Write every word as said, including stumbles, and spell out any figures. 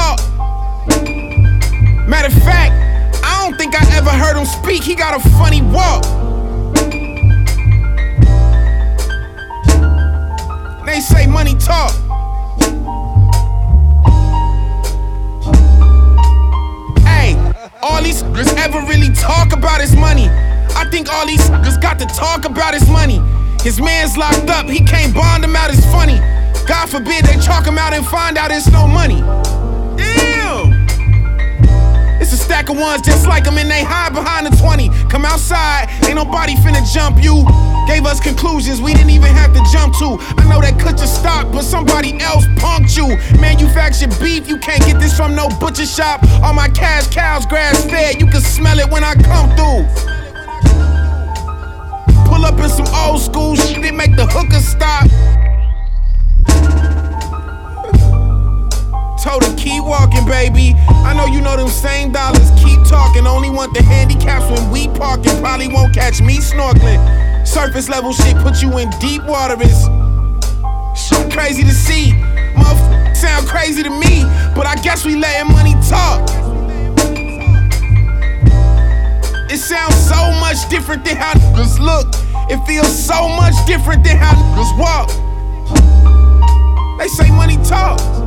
talk. Matter of fact, I don't think I ever heard him speak. He got a funny walk. They say money talk. Hey, all these niggas ever really talk about his money. I think all these niggas got to talk about his money. His man's locked up, he can't bond him out, it's funny. God forbid they chalk him out and find out it's no money. Damn! It's a stack of ones just like him and they hide behind the twenty. Come outside, ain't nobody finna jump you. Gave us conclusions we didn't even have to jump to. I know that cut your stock, but somebody else punked you. Manufactured beef, you can't get this from no butcher shop. All my cash cows grass fed, you can smell it when I come through. Pull up in some old school shit that make the hookers stop. Told her keep walking, baby. I know you know them same dollars. Keep talking, only want the handicaps when we parking. Probably won't catch me snorkeling. Surface level shit put you in deep water. It's so crazy to see. Motherfuckers sound crazy to me, but I guess we letting money talk. It sounds so much different than how niggas look. It feels so much different than how niggas walk. They say money talks.